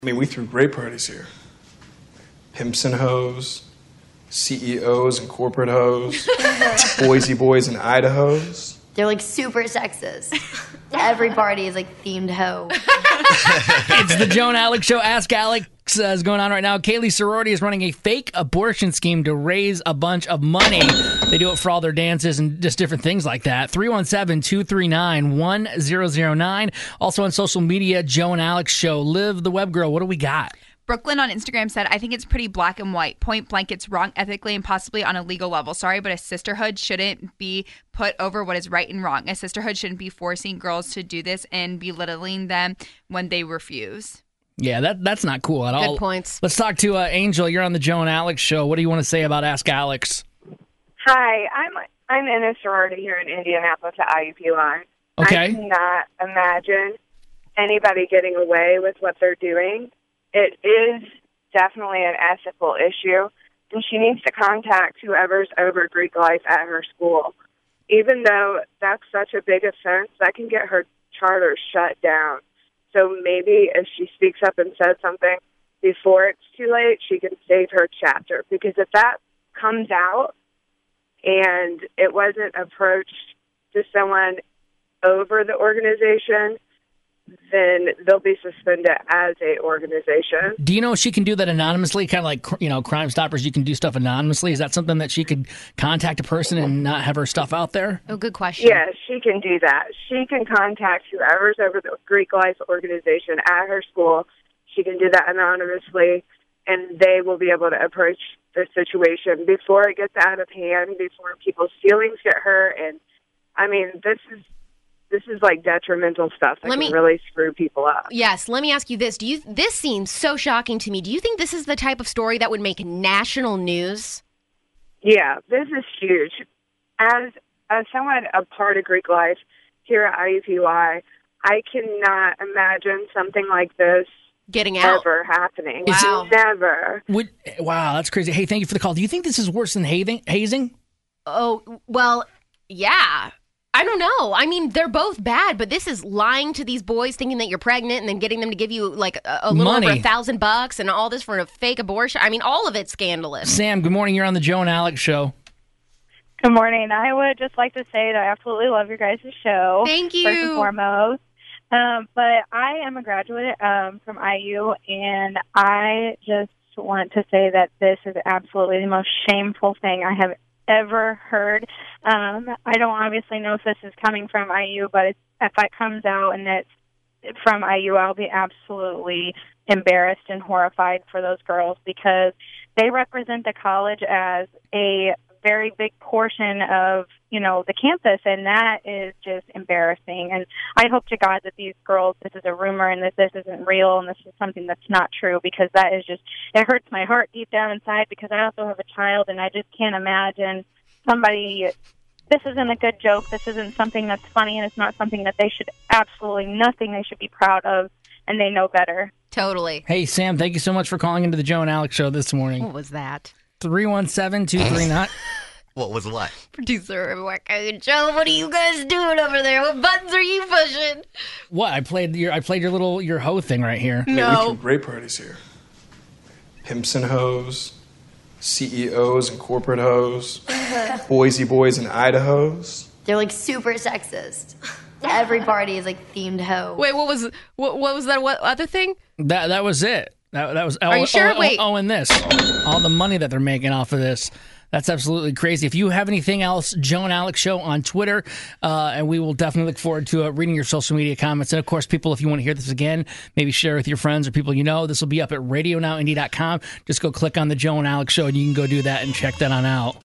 I mean, we threw great parties here. Pimps and hoes, CEOs and corporate hoes, Boise boys and Idahos. They're like super sexist. Every party is like themed hoe. It's the Joe and Alex Show. Ask Alex is going on right now. Kaylee's sorority is running a fake abortion scheme to raise a bunch of money. They do it for all their dances and just different things like that. 317-239-1009. Also on social media, Joe and Alex Show. Liv, the web girl, what do we got? Brooklyn on Instagram said, I think it's pretty black and white. Point blank, it's wrong ethically and possibly on a legal level. Sorry, but a sisterhood shouldn't be put over what is right and wrong. A sisterhood shouldn't be forcing girls to do this and belittling them when they refuse. Yeah, that's not cool at all. Good points. Let's talk to Angel. You're on the Joe and Alex Show. What do you want to say about Ask Alex? Hi, I'm in a sorority here in Indianapolis at IUPUI. Okay. I cannot imagine anybody getting away with what they're doing. It is definitely an ethical issue, and she needs to contact whoever's over Greek life at her school. Even though that's such a big offense, that can get her charter shut down. So maybe if she speaks up and says something before it's too late, she can save her chapter. Because if that comes out and it wasn't approached to someone over the organization, then they'll be suspended as a organization. Do you know if she can do that anonymously? Kind of like, Crime Stoppers, you can do stuff anonymously. Is that something that she could contact a person and not have her stuff out there? Oh, good question. Yes, she can do that. She can contact whoever's over the Greek Life organization at her school. She can do that anonymously, and they will be able to approach the situation before it gets out of hand, before people's feelings get hurt. And, I mean, this is like detrimental stuff that can really screw people up. Yes, let me ask you this. This seems so shocking to me. Do you think this is the type of story that would make national news? Yeah, this is huge. As someone a part of Greek life here at IUPUI, I cannot imagine something like this getting out ever happening. Wow. Never. Wow, that's crazy. Hey, thank you for the call. Do you think this is worse than hazing? Oh, well, yeah. I don't know. I mean, they're both bad, but this is lying to these boys, thinking that you're pregnant, and then getting them to give you like a little money. over $1,000 and all this for a fake abortion. I mean, all of it's scandalous. Sam, good morning. You're on the Joe and Alex Show. Good morning. I would just like to say that I absolutely love your guys' show. Thank you. First and foremost. But I am a graduate from IU, and I just want to say that this is absolutely the most shameful thing I have ever heard. I don't obviously know if this is coming from IU, but if it comes out and it's from IU, I'll be absolutely embarrassed and horrified for those girls, because they represent the college as a very big portion of, the campus, and that is just embarrassing. And I hope to God that these girls, this is a rumor and that this isn't real and this is something that's not true, because that is just, it hurts my heart deep down inside, because I also have a child, and I just can't imagine this isn't a good joke. This isn't something that's funny, and it's not something that they should, absolutely nothing they should be proud of, and they know better. Totally. Hey, Sam, thank you so much for calling into the Joe and Alex Show this morning. What was that? 317-239. What was what? Producer, Joe, what are you guys doing over there? What buttons are you pushing? What? I played your hoe thing right here. I mean, we threw great parties here. Pimps and hoes, CEOs and corporate hoes, Boise boys and Idahos. They're like super sexist. Every party is like themed hoe. Wait, what was that? What other thing? That was it. That was. Are you sure? Wait. And this, all the money that they're making off of this. That's absolutely crazy. If you have anything else, Joe and Alex Show on Twitter, and we will definitely look forward to reading your social media comments. And, of course, people, if you want to hear this again, maybe share with your friends or people you know. This will be up at RadioNowIndy.com. Just go click on the Joe and Alex Show, and you can go do that and check that on out.